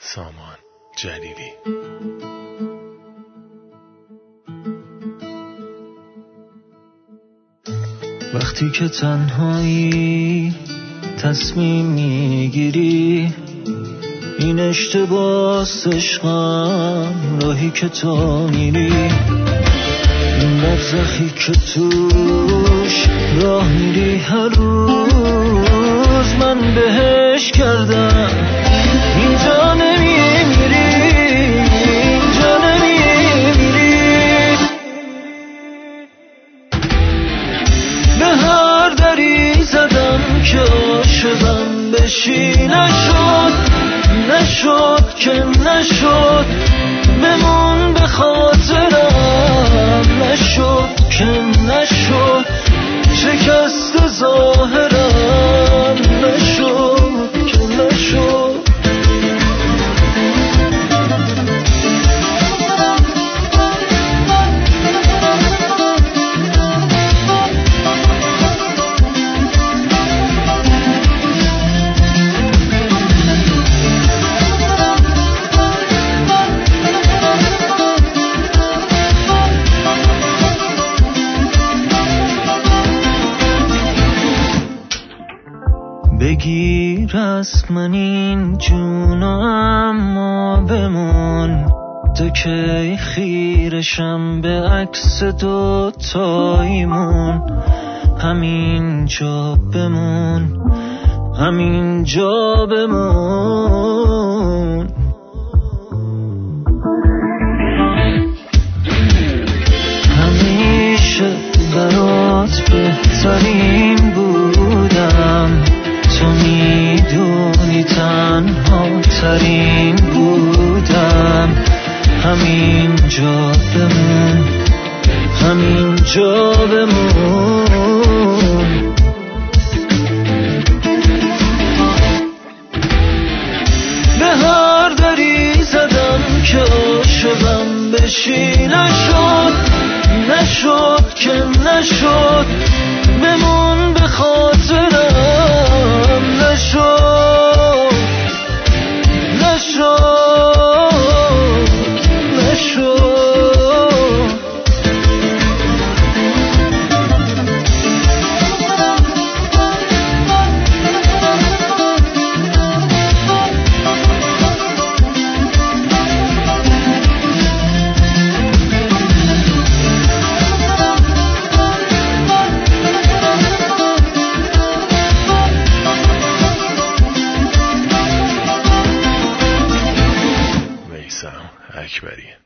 سامان جلیلی. وقتی که تنهایی تصمیم میگیری این اشتباس عشقم، راهی که تو میری، این برزخی که توش راه میری هر روز من بهش کردم. اینجا نمیمیری، اینجا نمیمیری، به هر دری زدم که عاشقم بشی، نشد که نشد، بمون به خاطرم، نشد که نشد، شکست ظاهرم، نشد که نشد. بگیر از من این جونو اما بمون، تا که خیرشم به عکس دوتاییمون. همینجا بمون، همینجا بمون. همیشه برات بهترین بودم، تو میدونی تنها ترین بودم. همینجا بمون، همینجا بمون. به هر دری زدم که عاشقم بشی، نشد که نشد، بمون به خاطرم، نشد نشد. اکبری.